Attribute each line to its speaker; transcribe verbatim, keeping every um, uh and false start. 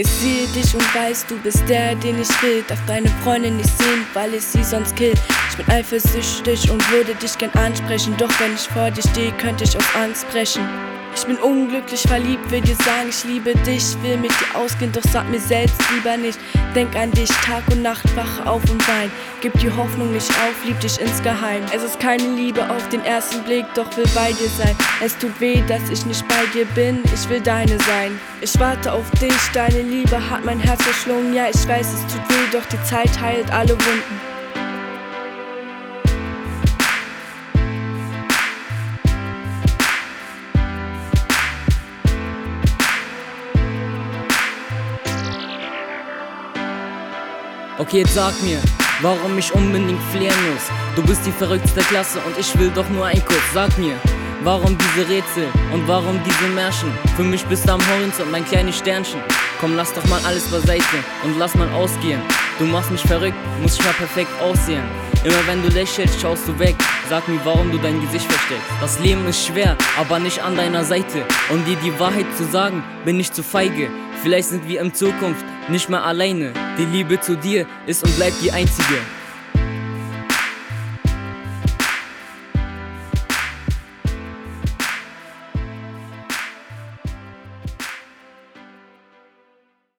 Speaker 1: Ich sehe dich und weiß, du bist der, den ich will. Darf deine Freundin nicht sehen, weil ich sie sonst kill. Ich bin eifersüchtig und würde dich gern ansprechen. Doch wenn ich vor dir stehe, könnte ich aus Angst brechen. Ich bin unglücklich verliebt, will dir sagen, ich liebe dich. Will mit dir ausgehen, doch sag mir selbst lieber nicht. Denk an dich, Tag und Nacht, wache auf und wein. Gib die Hoffnung nicht auf, lieb dich insgeheim. Es ist keine Liebe auf den ersten Blick, doch will bei dir sein. Es tut weh, dass ich nicht bei dir bin, ich will deine sein. Ich warte auf dich, deine Liebe hat mein Herz verschlungen. Ja, ich weiß, es tut weh, doch die Zeit heilt alle Wunden.
Speaker 2: Okay, jetzt sag mir, warum ich unbedingt fliehen muss. Du bist die verrücktste Klasse und ich will doch nur einen Kuss. Sag mir, warum diese Rätsel und warum diese Märchen? Für mich bist du am Horizont, mein kleines Sternchen. Komm, lass doch mal alles beiseite und lass mal ausgehen. Du machst mich verrückt, muss ich mal perfekt aussehen. Immer wenn du lächelst, schaust du weg. Sag mir, warum du dein Gesicht versteckst. Das Leben ist schwer, aber nicht an deiner Seite. Um dir die Wahrheit zu sagen, bin ich zu feige. Vielleicht sind wir in Zukunft nicht mehr alleine. Die Liebe zu dir ist und bleibt die einzige.